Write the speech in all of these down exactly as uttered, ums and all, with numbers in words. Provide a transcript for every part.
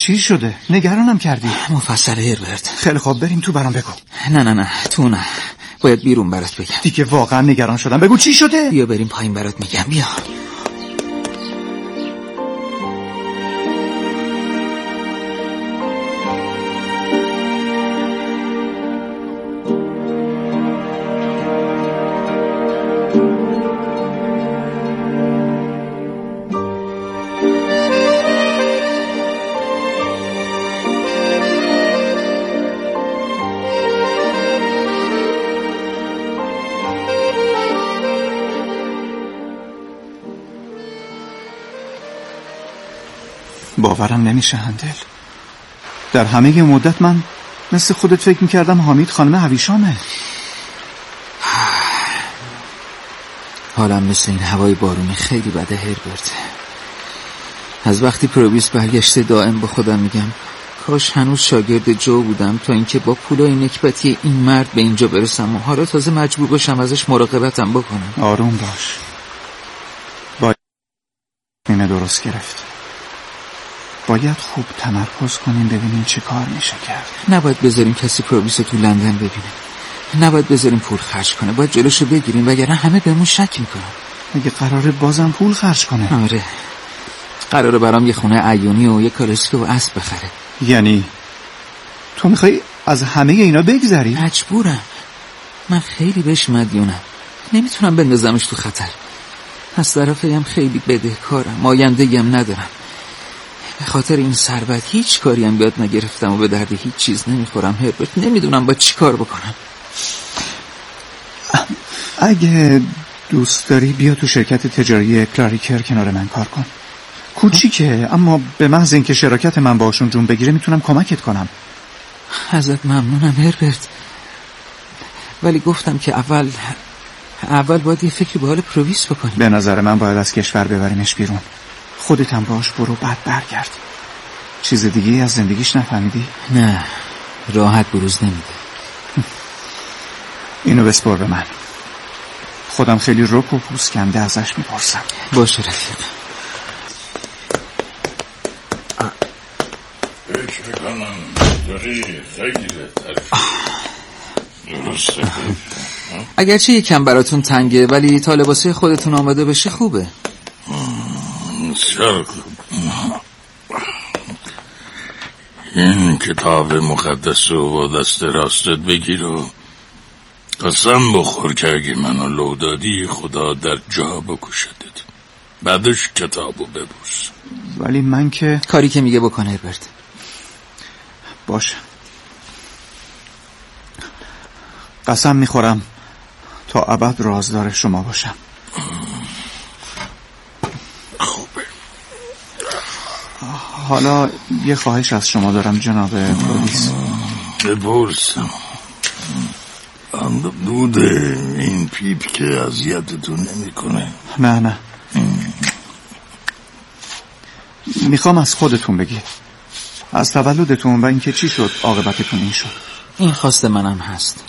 چی شده؟ نگرانم کردی. مفصل هربرت. خیلی خوب بریم تو برام بگو. نه نه نه تو نه، باید بیرون برات بگم. دیگه واقعا نگران شدم، بگو چی شده؟ بیا بریم پایین برات میگم. بیا. باورم نمیشه هندل. در همه مدت من مثل خودت فکر میکردم حمید خانم هویشامه. حالم مثل این هوای بارونی خیلی بده هربرت. از وقتی پرویس برگشته دائم با خودم میگم کاش هنوز شاگرد جو بودم تا اینکه با پولای نکبتی این مرد به اینجا برسم و حالا تازه مجبور باشم ازش مراقبتم بکنم. آروم باش. باید اینه درست گرفت. باید خوب تمرکز کنیم ببینیم چه کار میشه کرد. نباید بذاریم کسی پرویس تو لندن ببینه. نباید بذاریم پول خرج کنه. باید جلوشو بگیریم وگرنه همه بهمون شک میکنن. اگه قراره بازم پول خرج کنه. آره. قراره برام یه خونه عیونی و یه کالسکه و اسب بخره. یعنی تو میخوای از همه اینا بگذری؟ مجبورم. من خیلی بهش مدیونم. نمیتونم بندازمش تو خطر. از طرفی هم خیلی بدهکارم. آینده‌ای هم ندارم. به خاطر این ثروت هیچ کاری هم یاد نگرفتم و به درد هیچ چیز نمیخورم هربرت. نمیدونم با چی کار بکنم. اگه دوست داری بیا تو شرکت تجاری کلاریکر کنار من کار کن. کوچیکه اما به محض اینکه شراکت من باشون جون بگیره میتونم کمکت کنم. ازت ممنونم هربرت، ولی گفتم که اول اول باید یه فکری به حال پرویس بکنیم. به نظر من باید از کشور ببریمش بیرون. خودت هم باش برو بعد برگرد. چیز دیگه از زندگیش نفهمیدی؟ نه راحت بروز نمیده. اینو بسپار به من. خودم خیلی رک و پوست کنده ازش میپرسم. باشه رفیق. فکر میکنم داری خیلی بهتر. درسته. اگرچه یکم براتون تنگه ولی تا لباسه خودتون آماده بشه خوبه. بسیار خوب. این کتاب مقدس رو با دست راستت بگیر و قسم بخور که اگه منو لو دادی خدا در جا بکشدت. بعدش کتابو ببوس. ولی من که کاری که میگه بکنه هربرت. باشه. قسم میخورم تا ابد رازدار شما باشم. خوبه. حالا یه خواهش از شما دارم جناب پرویس. بپرسم. دود این پیپ که اذیتتون نمیکنه؟ نه نه. میخوام از خودتون بگید. از تولدتون و اینکه چی شد عاقبتتون این شد. این خواست منم هست.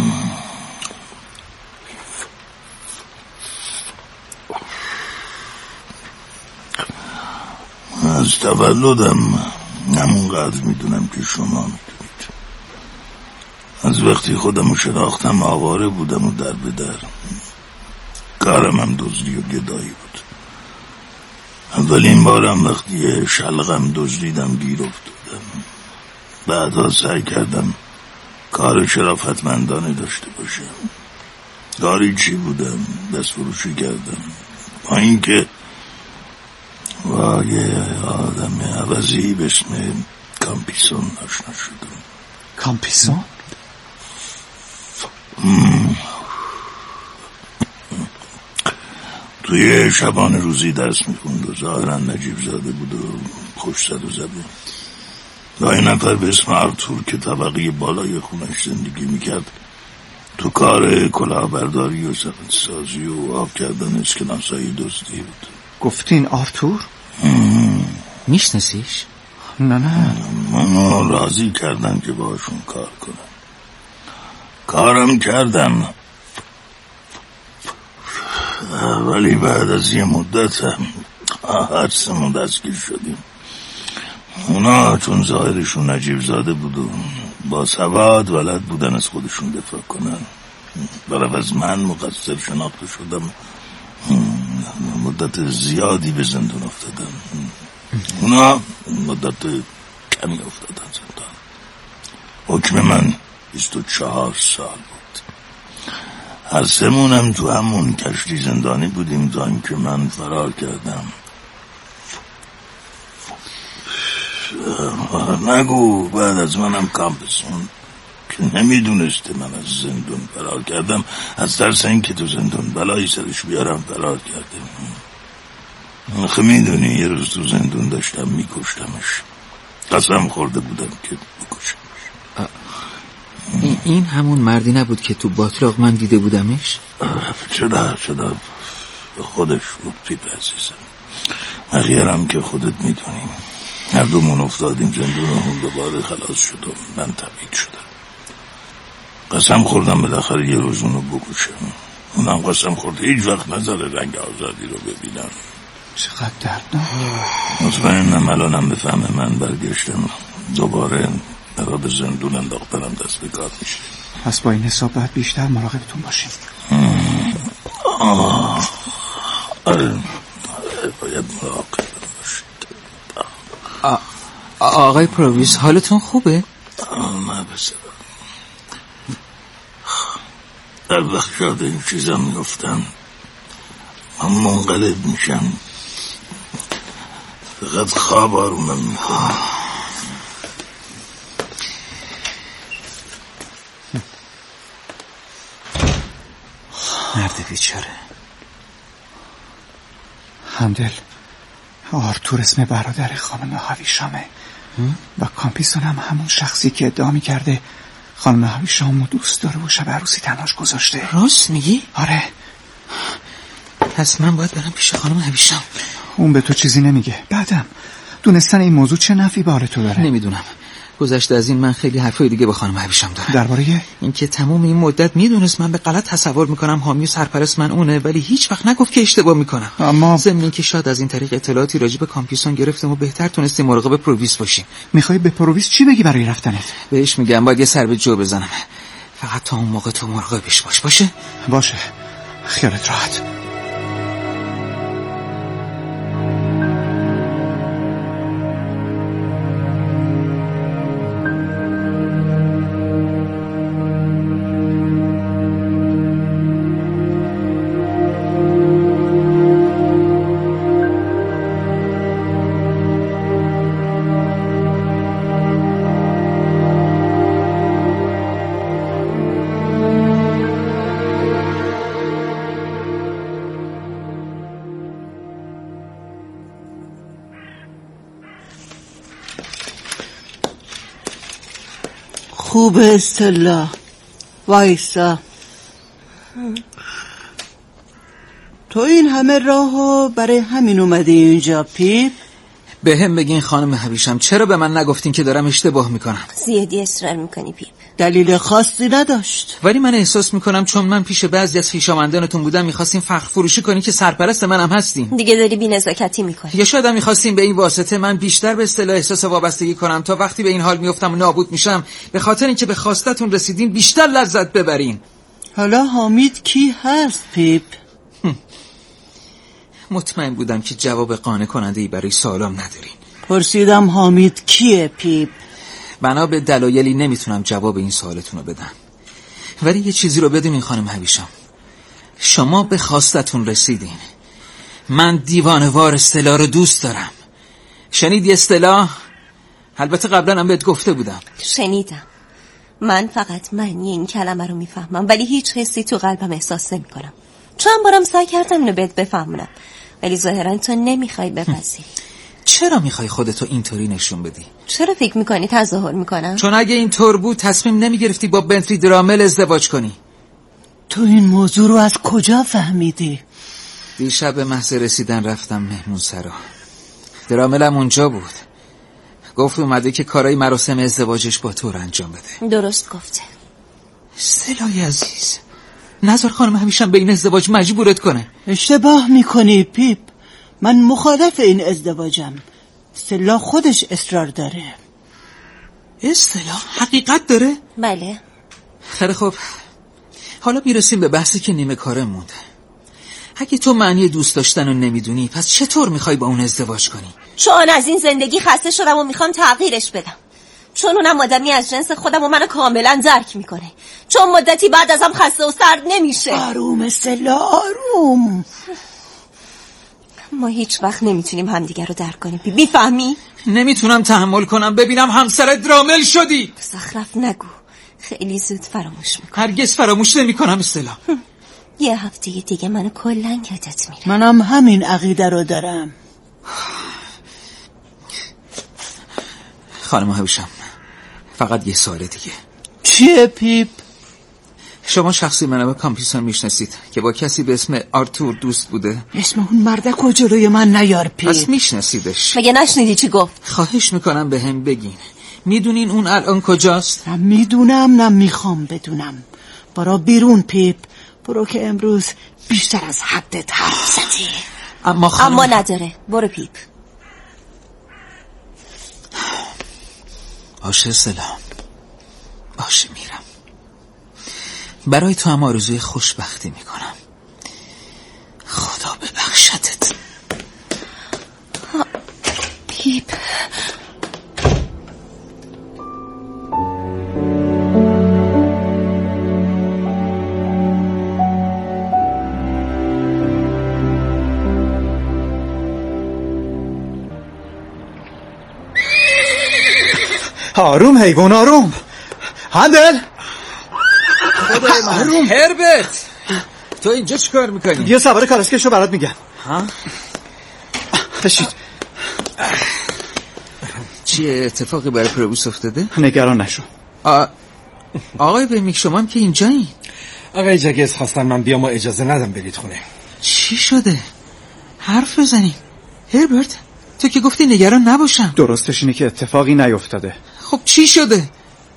از تولدم همونقدر میدونم که شما میدونید. از وقتی خودمو شناختم آواره بودم و در به در. کارم هم دزدی و گدایی بود. اولین بارم وقتی شلغم دزدیدم گیر افتادم. بعدا سعی کردم کار شرافتمندانه داشته باشم. کاری چی بودم؟ دست فروشی کردم. با اینکه با یه آدم عوضی به اسم کامپیسون آشنا شدم. کامپیسون؟ توی شبانه روزی درس میخوند و ظاهرا نجیب زاده بود و خوش زد و زبون. و این نفر به اسم آرتور که طبقه بالای خونش زندگی میکرد تو کار کلاهبرداری و سبد سازی و آب کردن اسکناسایی دزدی بود. گفتین آرتور؟ میشناسیش؟ نه نه. منو راضی کردن که باشون کار کنم. کارم کردم. ولی بعد از یه مدت هر سمون دستگیر شدیم. اونا چون ظاهرشون نجیب زاده بود و با سواد ولد بودن از خودشون دفاع کنن، برای از من مقصر شناخته شدم، مدت زیادی به زندان افتادم. اونا مدت کمی افتادن زندان. حکم من بیست و چهار سال بود. هر سمونم تو همون کشتی زندانی بودیم تا اینکه من فرار کردم. نگو بعد از منم کامپسون که نمیدونسته من از زندون فرار کردم، از ترس اینکه تو زندون بلایی سرش بیارم فرار کردم. آخه میدونی یه روز تو زندون داشتم میکشتمش، قسم خورده بودم که بکشمش. این همون مردی نبود که تو باطلاق من دیده بودمش؟ چرا چرا خودش بود پیپ عزیزم. اخیرم که خودت میدونیم هر دومون افتادیم زندون و هم دوباره خلاص شدم. من تبعید شدم، قسم خوردم بالاخره یه روز اونو بکشم. اونم قسم خورده هیچ وقت نذاره رنگ آزادی رو ببینم. چقدر دردناک. مطمئنم الانم به فهم من برگشتم دوباره برا به زندون انداختنم دست به کار میشه. پس با این حساب باید بیشتر مراقبتون باشیم. آه آره باید مراقب باشید. آقای پرویز حالتون خوبه؟ نه بسیار. در وقت شاده این چیزا میگفتم من منقلب میشم، فقط خواب آرومم میکنم. مرد بیچاره. همدل، آرتور اسم برادر خانم هویشامه و کامپیسون هم همون شخصی که ادعا میکرده خانم هویشامو دوست داره و شب عروسی تنهاش گذاشته. راست میگی؟ آره. پس من باید برم پیش خانم هویشام. اون به تو چیزی نمیگه. بعدم دونستن این موضوع چه نفعی باره تو داره؟ نمیدونم. گذشته از این من خیلی حرفای دیگه با خانم هویشام دارم. درباره اینکه تمام این مدت میدونست من به غلط تصور میکنم حامی و سرپرست من اونه، ولی هیچ وقت نگفت که اشتباه میکنم. اما ضمن اینکه شاید از این طریق اطلاعاتی راجع به کامپیسون گرفتم و بهتر تونستیم مراقب پرویز باشیم. میخوای به پرویز چی بگی برای رفتنت؟ بهش میگم باید یه سر به جو بزنم. فقط تا اون موقع تو مراقبش باش. باشه؟ باشه. خیالت راحت. خوبه استلا وایسا. تو این همه راهو برای همین اومدی اینجا پیپ؟ به هم بگین خانم هویشام چرا به من نگفتین که دارم اشتباه میکنم؟ زیادی اصرار میکنی پیپ. دلیل خاصی نداشت، ولی من احساس میکنم چون من پیش بعضی از خویشاوندانتون بودم میخواستین فخر فروشی کنین که سرپرست منم هستین. دیگه داری بی‌نزاکتی میکنی. یا شاید هم میخواستین به این واسطه من بیشتر به اصطلاح احساس وابستگی کنم تا وقتی به این حال میافتم و نابود میشم به خاطر اینکه به خواستتون رسیدین بیشتر لذت ببرین. حالا حامید کی هست پیپ؟ مطمئن بودم که جواب قانع کننده ای برای سوالم ندارین. پرسیدم حامید کیه پیپ؟ بنا به دلایلی نمیتونم جواب این سوالتون رو بدم، ولی یه چیزی رو بدونین خانم هویشام، شما به خواستتون رسیدین. من دیوانه‌وار استلا رو دوست دارم. شنیدی استلا؟ البته قبلا هم بهت گفته بودم. شنیدم. من فقط معنی این کلمه رو میفهمم ولی هیچ حسی تو قلبم احساس نمی کنم. چند بارم سعی کردم اینو بهت بفهمونم ولی ظاهرا تو نمیخوای بپذیری. چرا میخوای خودتو اینطوری نشون بدی؟ چرا فکر میکنی تظاهر میکنم؟ چون اگه اینطور بود تصمیم نمیگرفتی با بنتلی درامل ازدواج کنی. تو این موضوع رو از کجا فهمیدی؟ دیشب به محض رسیدن رفتم مهمون سرا. دراملم اونجا بود. گفت اومده که کارای مراسم ازدواجش با تو رو انجام بده. درست گفته. استلای عزیز، نظر خانم همیشه به این ازدواج مجبورت کنه. اشتباه میکنی پیپ. من مخالف این ازدواجم. استلا خودش اصرار داره. استلا حقیقت داره؟ بله. خیلی خوب، حالا میرسیم به بحثی که نیمه کاره مونده. اگه تو معنی دوست داشتن رو نمیدونی، پس چطور میخوای با اون ازدواج کنی؟ چون از این زندگی خسته شدم و میخوام تغییرش بدم. چون اونم آدمی از جنس خودم و منو کاملا درک میکنه. چون مدتی بعد ازم خسته و سرد نمیشه. آروم استلا، آروم. ما هیچ وقت نمیتونیم همدیگر رو درک کنیم. بی بیفهمی؟ نمیتونم تحمل کنم ببینم همسرت رامل شدی. زخرف نگو، خیلی زود فراموش میکنم. هرگز فراموش نمیکنم استلا. یه هفته دیگه منو کلا یادت میره. منم همین عقیده رو دارم. خانم هویشم، فقط یه سوال دیگه. چیه پیپ؟ شما شخصی منو به کامپیسون میشناسید که با کسی به اسم آرتور دوست بوده؟ اسم اون مردک و جلوی من نیار پیپ. پس میشناسیدش؟ مگه نشنیدی چی گفت؟ خواهش میکنم به هم بگین. میدونین اون الان کجاست؟ نه میدونم نه میخوام بدونم. برو بیرون پیپ. برو که امروز بیشتر از حدت حرف زدی. اما خانم... اما نداره. برو پیپ. باشه سلام، باشه میرم. برای تو هم آرزوی خوشبختی میکنم. خدا ببخشتت. پیپ. آروم حیوان، آروم. هندل خدای من. آروم. هربرت، تو اینجا چی کار میکنی؟ بیا سوار کالسکشو برات میگم. ها؟ بشید. چیه اتفاقی برای پرویس افتاده؟ نگران نشو. آ... آقای بمیک، شما هم که اینجایی؟ آقای جگز خواستن من بیام و اجازه ندم برید خونه. چی شده؟ حرف بزنی. هربرت، تو که گفتی نگران نباشم. درستش اینه که اتفاقی نیفتاده. خب چی شده؟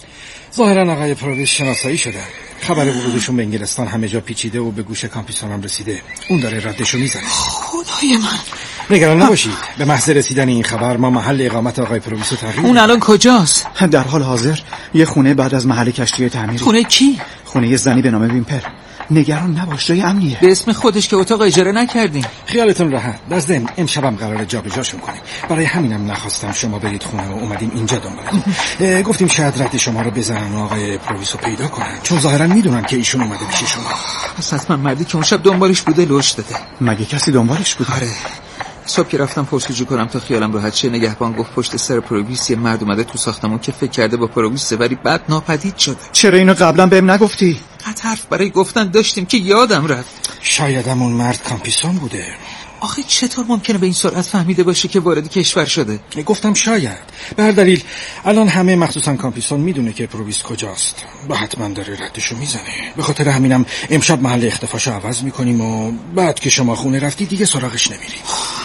ظاهرا آقای پرویس شناسایی شده. خبر ورودشون به انگلستان همه جا پیچیده و به گوش کامپیسون هم رسیده. اون داره ردشو میزنه. خدای من. نگران نباشید. به محض رسیدن این خبر ما محل اقامت آقای پرویس رو تغییر. اون الان کجاست؟ در حال حاضر یه خونه بعد از محل کشتی تعمیری. خونه کی؟ خونه یه زنی به نام ویمپر. نگران نباش، جای امنیه. به اسم خودش که اتاق اجاره نکردین. خیالتون راحت. در ضمن امشبم قراره جابجاشون کنیم. برای همینم نخواستم شما برید خونه و اومدیم اینجا دنبالتون. گفتیم شاید رد شما رو بزنن و آقای پرویس رو پیدا کنن، چون ظاهرا میدونن که ایشون اومده پیش شما. پس حتما مردی که اون شب دنبالش بوده لوش داده. مگه کسی دنبالش بوده؟ آره. صبح که رفتم پرسجو کنم تا خیالم راحت شه، نگهبان گفت پشت سر پرویس یه مرد اومده تو ساختمون که فکر کرده با پرویس، ولی بعد ناپدید شده. چرا اینو قبلا بهم نگفتی؟ قد حرف برای گفتن داشتیم که یادم رفت. شاید همون مرد کامپیسون بوده. آخه چطور ممکنه به این سرعت فهمیده باشه که وارد کشور شده؟ گفتم شاید. به هر دلیل الان همه مخصوصا کامپیسون میدونه که پرویس کجاست و حتما داره ردشو میزنه. به خاطر همینم امشب محل اختفاشو عوض میکنیم و بعد که شما خونه رفتی دیگه سراغش نمیریم.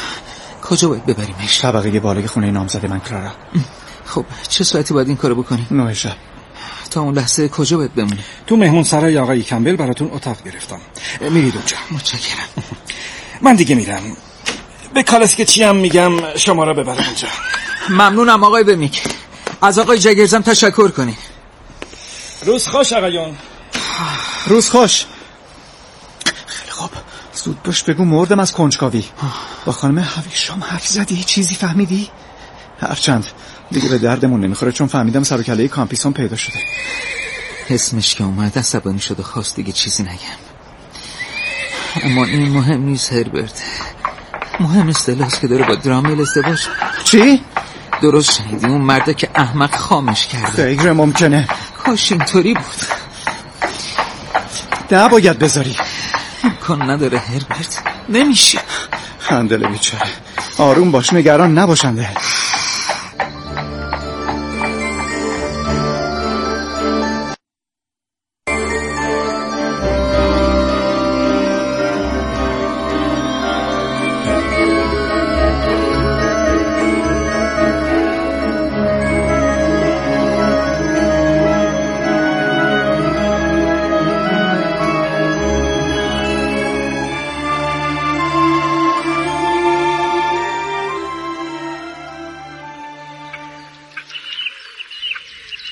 کجا باید ببریمش؟ طبقه بالای خونه نامزد من کلارا. خب چه ساعتی باید این کارو بکنیم؟ نه شب. تا اون لحظه کجا باید بمونیم؟ تو مهمون سرای آقای کمبل براتون اتاق گرفتم. میرید اونجا. متشکرم. من دیگه میرم. به کالسکه هم میگم شما را ببرم اونجا. ممنونم آقای بمیک. از آقای جگرزم تشکر کنی. روز خوش آقایون. روز خوش. خیلی خوب، زود باش بگو مردم از کنجکاوی. با خانم هویشام حرف زدی؟ چیزی فهمیدی؟ هرچند دیگه به دردمون نمیخوره، چون فهمیدم سر و کله کامپیسون پیدا شده. اسمش که اومد عصبانی شد و خواست دیگه چیزی نگم. اما این مهم نیست هربرت. مهم استلاست که داره با درامل ازدواج. چی؟ درست شنیدی، اون مرده که احمق خامش کرده. غیر ممکنه. کاش اینطوری بود. نباید بذاری. امکان نداره هربرت، نمیشه. هندل بیچاره، آروم باش، نگران نباشنده.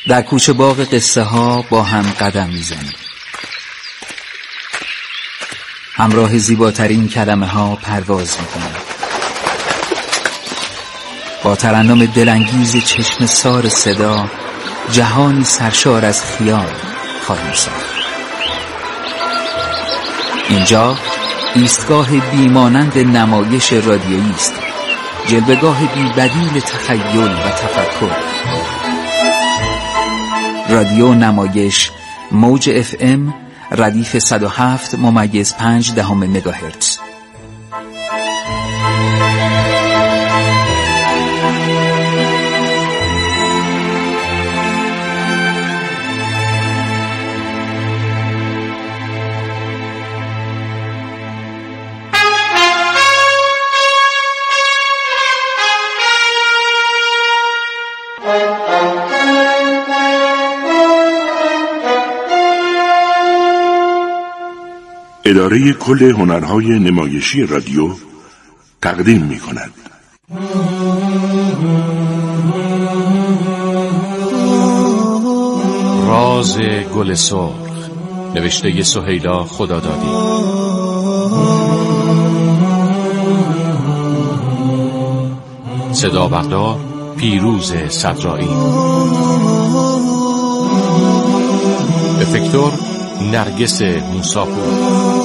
در کوچه باغ قصه ها با هم قدم میزنیم. همراه زیباترین کلمه ها پرواز میکنیم. با ترنم دلانگیز چشم سار صدا جهانی سرشار از خیال خواهیم ساخت. اینجا ایستگاه بیمانند نمایش رادیویی است، جلوه‌گاه بی‌بدیل تخیل و تفکر. رادیو نمایش موج اف ام ردیف صد و هفت ممیز پنج دهم مگاهرتز. اداره کل هنرهای نمایشی رادیو تقدیم می کند. راز گل سرخ، نوشته سهیلا خدادادی. صدا بردار پیروز صدرایی. افکتور نرگس موساپور.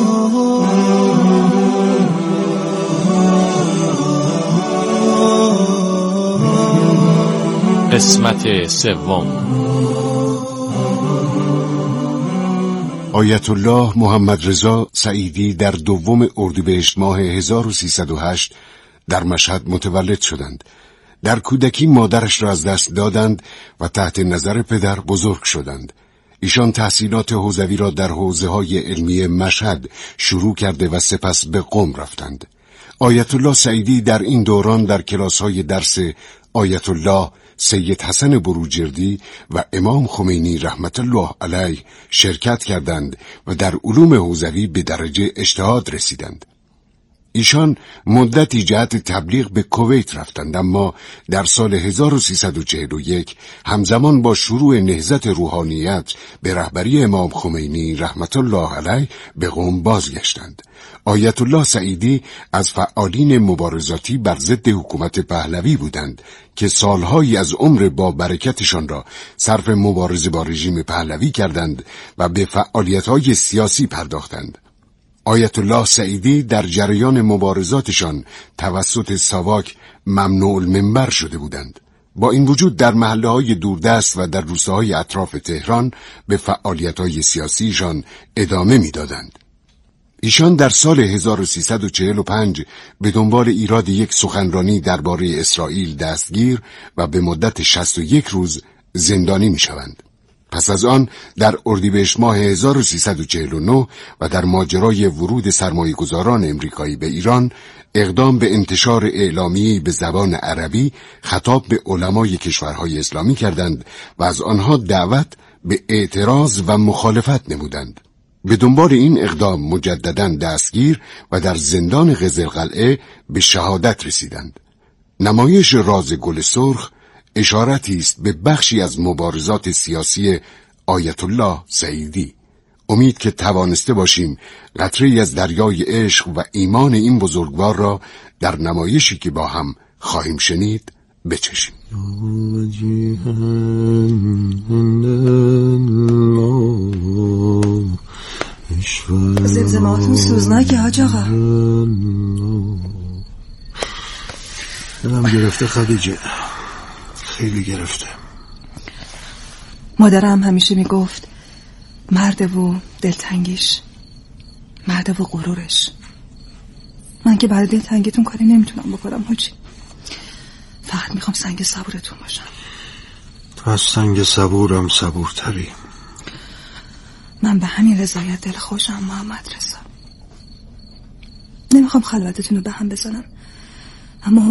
قسمت سوم. آیت الله محمد رضا سعیدی در دوم اردیبهشت ماه هزار و سیصد و هشت در مشهد متولد شدند. در کودکی مادرش را از دست دادند و تحت نظر پدر بزرگ شدند. ایشان تحصیلات حوزوی را در حوزه‌های علمی مشهد شروع کرده و سپس به قم رفتند. آیت الله سعیدی در این دوران در کلاس‌های درس آیت الله سید حسن بروجردی و امام خمینی رحمت الله علیه شرکت کردند و در علوم حوزوی به درجه اجتهاد رسیدند. ایشان مدتی جهت تبلیغ به کویت رفتند، اما در سال هزار و سیصد و چهل و یک همزمان با شروع نهضت روحانیت به رهبری امام خمینی رحمت الله علیه به قم بازگشتند. آیت الله سعیدی از فعالین مبارزاتی بر ضد حکومت پهلوی بودند که سالهایی از عمر با برکتشان را صرف مبارزه با رژیم پهلوی کردند و به فعالیت‌های سیاسی پرداختند. آیت الله سعیدی در جریان مبارزاتشان توسط ساواک ممنوع المنبر شده بودند. با این وجود در محله‌های دوردست و در روستاهای اطراف تهران به فعالیت‌های سیاسیشان ادامه می‌دادند. ایشان در سال هزار و سیصد و چهل و پنج به دنبال ایراد یک سخنرانی درباره اسرائیل دستگیر و به مدت شصت و یک روز زندانی می‌شوند. پس از آن در اردیبهشت ماه هزار و سیصد و چهل و نه و در ماجرای ورود سرمایه‌گذاران امریکایی به ایران اقدام به انتشار اعلامیه‌ای به زبان عربی خطاب به علمای کشورهای اسلامی کردند و از آنها دعوت به اعتراض و مخالفت نمودند. به دنبال این اقدام مجدداً دستگیر و در زندان قزلقلعه به شهادت رسیدند. نمایش راز گل سرخ اشارتی است به بخشی از مبارزات سیاسی آیت الله سعیدی. امید که توانسته باشیم قطره‌ای از دریای عشق و ایمان این بزرگوار را در نمایشی که با هم خواهیم شنید بچشیم. زمزماتون سوزناکه حاج آقا. دلم گرفته خدیجه، خیلی گرفته. مادرم همیشه میگفت مرد و دلتنگیش، مرد و غرورش. من که برای دلتنگیتون کاری نمیتونم بکنم حاجی، فقط میخوام سنگ صبورتون باشم. تو از سنگ صبورم صبورتری. من به همین رضایت دل خوشم محمد رضا. نمیخوام خلوتتون رو به هم بزنم، اما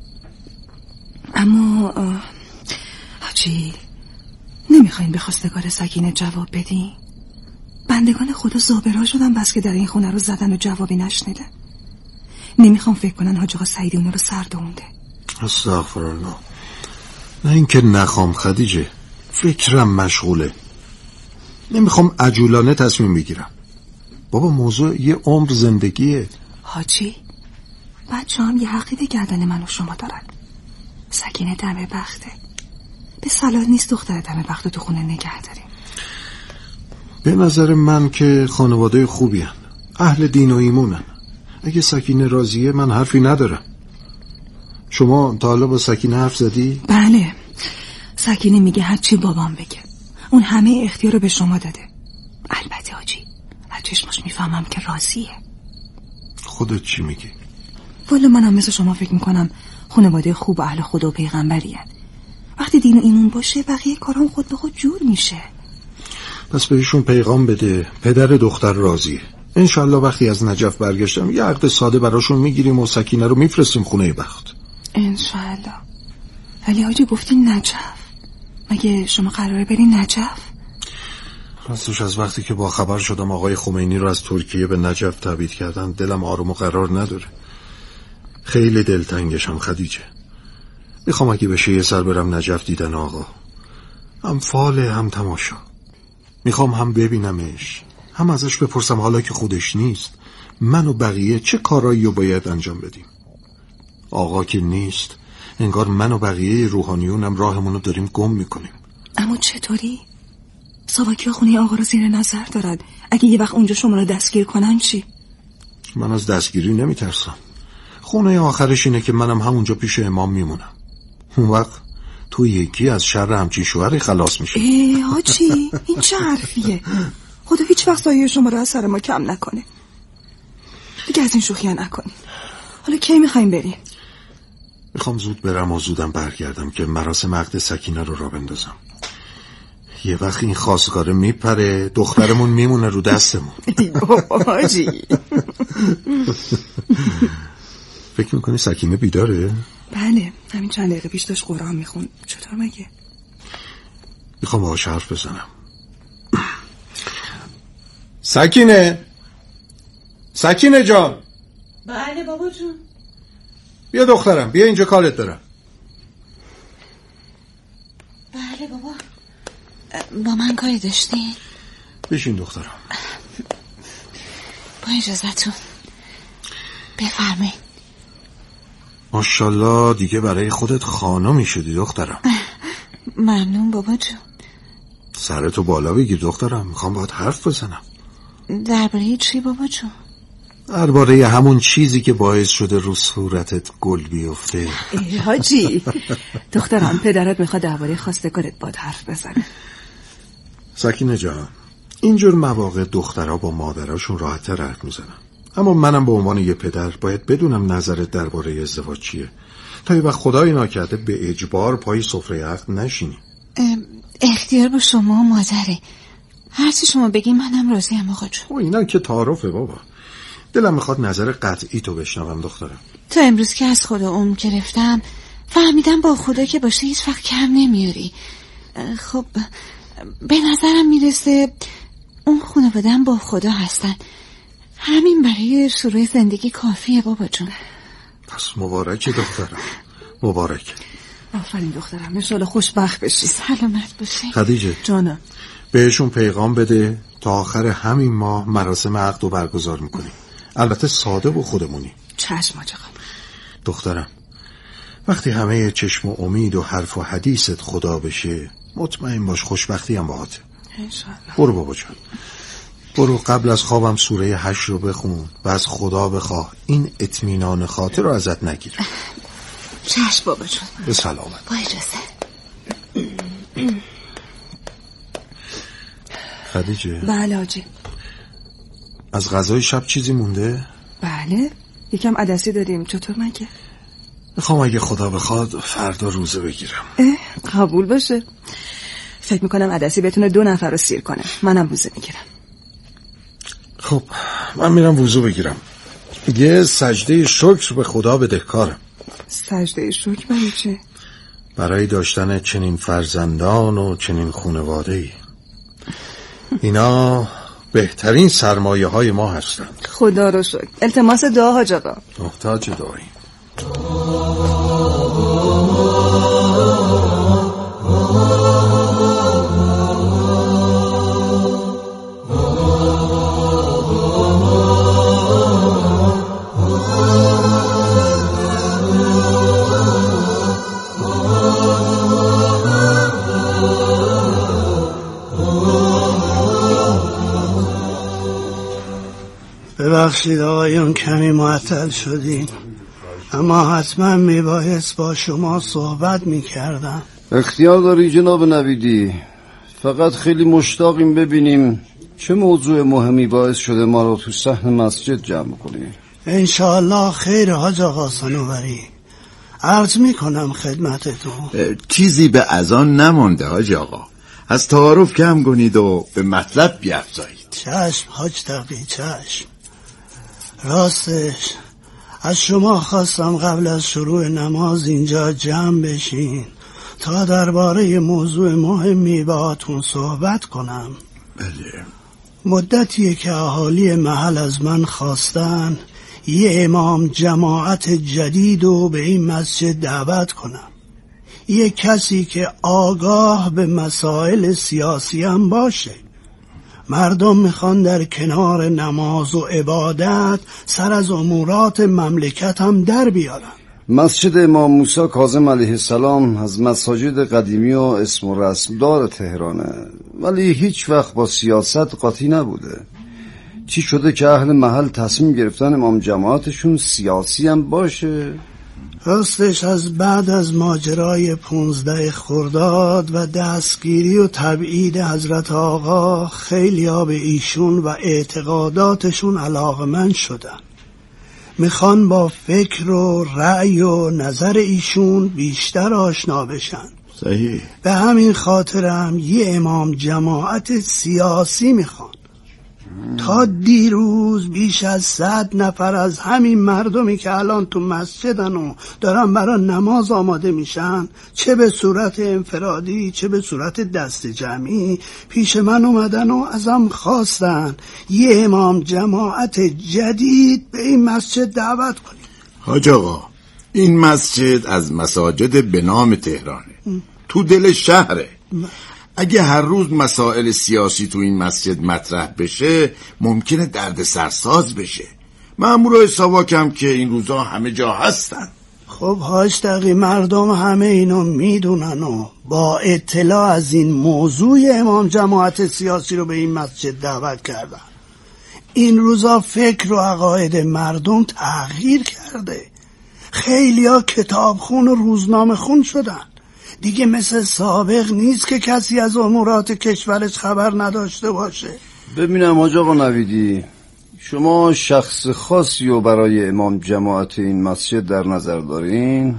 اما حاجی نمیخواین به خواستگار سکینه جواب بدین؟ بندگان خدا زابرها شدن بس که در این خونه رو زدن و جوابی نشنیدن. نمیخوام فکر کنن حاج آقا سعیدی اونا رو سردونده. استغفرالله. نه اینکه نخوام خدیجه، فکرم مشغوله. نمیخوام عجولانه تصمیم بگیرم. بابا موضوع یه عمر زندگیه. حاجی بچه هم یه حقیقی گردن من و شما دارن. سکینه دم بخته، به صلاح نیست دختر دم بخت تو خونه نگه داریم. به نظر من که خانواده خوبی هن. اهل دین و ایمونن. اگه سکینه راضیه من حرفی ندارم. شما تا حالا با سکینه حرف زدی؟ بله، سکینه میگه هرچی بابام بگه. اون همه اختیار رو به شما داده. البته حاجی از چشمش میفهمم که راضیه. خودت چی میگی؟ والا منم مثل شما فکر میکنم خانواده خوب و اهل خدا و پیغمبری هن. وقتی دین و ایمون باشه بقیه کارام خود به خود جور میشه. پس بهشون پیغام بده پدر دختر راضیه. انشالله وقتی از نجف برگشتم یه عقد ساده براشون میگیریم و سکینه رو میفرستیم خونه بخت. انشالله. ولی حاجی گفتین نجف، مگه شما قراره برین نجف؟ راستش از وقتی که با خبر شدم آقای خمینی رو از ترکیه به نجف تبعید کردن دلم آروم و قرار نداره. خیلی دلتنگشم خدیجه. میخوام اگه بشه یه سر برم نجف دیدن آقا. هم فاله هم تماشا. میخوام هم ببینمش هم ازش بپرسم حالا که خودش نیست من و بقیه چه کارایی رو باید انجام بدیم. آقا که نیست انگار من و بقیه روحانیونم راهمونو داریم گم میکنیم. اما چطوری؟ ساواکی ها خونه آقا رو زیر نظر دارد. اگه یه وقت اونجا شما رو دستگیر کنن چی؟ من از دستگیری نمیترسم. خونه آخرش اینه که منم همونجا پیش امام میمونم. اون وقت تو یکی از شر همچین شوهری خلاص میشه. ای حاجی این چه حرفیه؟ خدا هیچ وقت سایه شما رو از سر ما کم نکنه. دیگه از این شوخی ها نکنیم. حالا کی میخوایم بریم؟ میخوام زود برم و زودم برگردم که مراسم عقد سکینه رو را بندازم. یه وقت این خواستگاره میپره دخترمون میمونه رو دستمون. حاجی فکر میکنی سکینه بیداره؟ بله همین چند دقیقه پیش داشت قرآن میخون. چطور مگه؟ میخوام باهاش حرف بزنم. سکینه سکینه جان. بله بابا جون. بیا دخترم بیا اینجا کارت دارم. بله بابا. با من کاری داشتین؟ بشین دخترم. با اجازتون بفرمایید. ماشاءالله دیگه برای خودت خانمی شدی دخترم. ممنون بابا جون. سرتو بالا بگیر دخترم میخوام باهات حرف بزنم. درباره چی بابا جون؟ درباره همون چیزی که باعث شده رو صورتت گل بیفته. ای حاجی دخترم پدرت میخواد درباره خواستگارت باهات حرف بزنه. سکینه جان اینجور مواقع دخترها با مادراشون راحت‌تر حرف میزنن. اما منم به عنوان یه پدر باید بدونم نظرت درباره ازدواج چیه تا یه وقت خدای ناکرده به اجبار پای سفره عقد نشینی. اختیار با شما مادره. هرچی شما بگی منم راضیم آقا جون. او اینا که تعارفه بابا. دلم میخواد نظر قطعی تو بشنوم دخترم. تا امروز که از خدا عمر گرفتم فهمیدم با خدا که باشه هیچ وقت کم نمیاری. خب به نظرم میرسه اون خانواده‌ام با خدا هستن. همین برای شروع زندگی کافیه بابا جون. پس مبارکه دخترم مبارک. آفرین دخترم انشالله خوشبخت بشی. سلامت باشی خدیجه جانم. بهشون پیغام بده تا آخر همین ماه مراسم عقد رو برگزار میکنیم. البته ساده و خودمونی. چشم آقا. دخترم وقتی همه چشم و امید و حرف و حدیثت خدا بشه مطمئن باش خوشبختی هم باهاته. انشالله. برو بابا جان برو قبل از خوابم سوره هشت رو بخون و از خدا بخواه این اطمینان خاطر رو ازت نگیره. چشم بابا جون. به سلامت. با اجازه. خدیجه. بله حاجی. از غذای شب چیزی مونده؟ بله یکم عدسی داریم. چطور مگه؟ میخوام اگه خدا بخواد فردا روزه بگیرم. اه قبول باشه. فکر میکنم عدسی بتونه دو نفر رو سیر کنه. منم روزه میگیرم. خب من میرم وضو بگیرم. یه سجده شکر به خدا بدهکارم. سجده شکر برای چه؟ برای داشتن چنین فرزندان و چنین خانواده‌ای. اینا بهترین سرمایه های ما هستند. خدا رو شکر. التماس دعا حاج آقا. محتاج دعاییم. Oh ببخشید آقایون کمی معطل شدیم، اما حتما میبایست با شما صحبت میکردم. اختیار داری جناب نویدی، فقط خیلی مشتاقیم ببینیم چه موضوع مهمی باعث شده ما رو تو صحن مسجد جمع کنیم. انشاءالله خیر حاج آقا صنوبری. عرض میکنم خدمتتون چیزی به اذان نمانده حاج آقا، از تعارف کم کنید و به مطلب بیفزایید. چشم حاج تقی چشم. راستش از شما خواستم قبل از شروع نماز اینجا جمع بشین تا درباره موضوع مهمی باهاتون صحبت کنم. بله. مدتیه که اهالی محل از من خواستن یه امام جماعت جدید رو به این مسجد دعوت کنم، یه کسی که آگاه به مسائل سیاسی هم باشه. مردم میخوان در کنار نماز و عبادت سر از امورات مملکت هم در بیارن. مسجد امام موسی کاظم علیه السلام از مساجد قدیمی و اسم و رسم دار تهرانه، ولی هیچ وقت با سیاست قاطی نبوده. چی شده که اهل محل تصمیم گرفتن امام جماعتشون سیاسی هم باشه؟ راستش از بعد از ماجرای پونزده خرداد و دستگیری و تبعید حضرت آقا خیلی ها به ایشون و اعتقاداتشون علاقمند شدن، میخوان با فکر و رأی و نظر ایشون بیشتر آشنا بشن. صحیح. به همین خاطرم یه امام جماعت سیاسی میخوان. تا دیروز بیش از صد نفر از همین مردمی که الان تو مسجدن و دارن برای نماز آماده میشن، چه به صورت انفرادی چه به صورت دست جمعی، پیش من اومدن و ازم خواستن یه امام جماعت جدید به این مسجد دعوت کنیم. حاج آقا، این مسجد از مساجد به نام تهرانه، تو دل شهره. اگه هر روز مسائل سیاسی تو این مسجد مطرح بشه ممکنه درد سرساز بشه. مامورای ساواک هم که این روزا همه جا هستن. خب حاج تقی مردم همه اینو میدونن و با اطلاع از این موضوع امام جماعت سیاسی رو به این مسجد دعوت کردن. این روزا فکر و عقاید مردم تغییر کرده، خیلی ها کتاب خون و روزنامه خون شدن. دیگه مثل سابق نیست که کسی از امورات کشورش خبر نداشته باشه. ببینم حاج آقا نویدی، شما شخص خاصی رو برای امام جماعت این مسجد در نظر دارین؟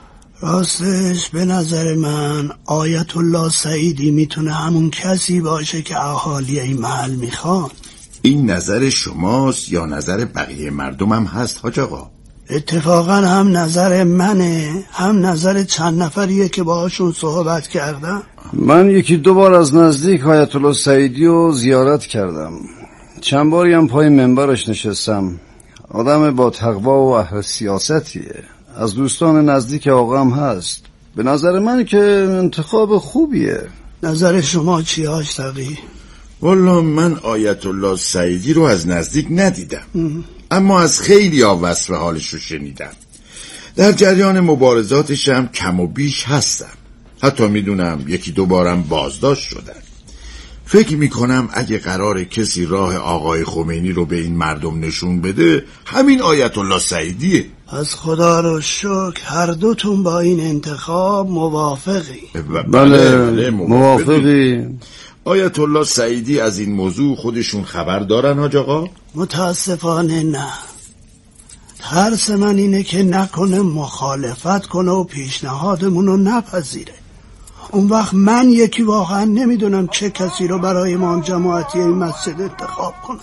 راستش به نظر من آیت الله سعیدی میتونه همون کسی باشه که اهالی این محل میخوان. این نظر شماست یا نظر بقیه مردم هم هست حاج آقا؟ اتفاقا هم نظر منه هم نظر چند نفریه که باهاشون صحبت کردم. من یکی دو بار از نزدیک آیت الله سعیدی رو زیارت کردم، چند باری هم پای منبرش نشستم. آدم با تقوا و اهل سیاستیه، از دوستان نزدیک آقا هم هست. به نظر من که انتخاب خوبیه. نظر شما چی حاج تقی؟ والا من آیت الله سعیدی رو از نزدیک ندیدم ام. اما از خیلی ها وصف حالش رو شنیدم. در جریان مبارزاتش هم کم و بیش هستم، حتی میدونم یکی دو بارم بازداشت شدن. فکر میکنم اگه قرار کسی راه آقای خمینی رو به این مردم نشون بده همین آیت الله سعیدیه. از خدا رو شکر هر دوتون با این انتخاب موافقی. بله, بله موافقی. آیت الله سعیدی از این موضوع خودشون خبر دارن حاج آقا؟ متاسفانه نه. ترس من اینه که نکنه مخالفت کنه و پیشنهادمونو نپذیره. اون وقت من یکی واقعا نمیدونم چه کسی رو برای امام جماعتی این مسجد انتخاب کنم.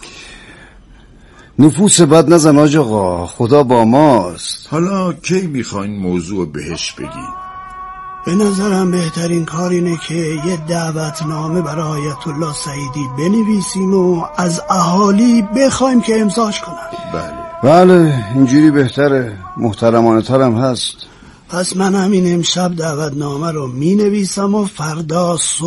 نفوس بد نزن حاج آقا، خدا با ماست. حالا کی میخواین موضوع بهش بگین؟ به نظرم بهترین کار اینه که یه دعوتنامه برای آیت الله سعیدی بنویسیم و از اهالی بخوایم که امضاش کنن. بله بله اینجوری بهتره، محترمانه ترم هست. پس من همین امشب دعوتنامه رو می نویسم و فردا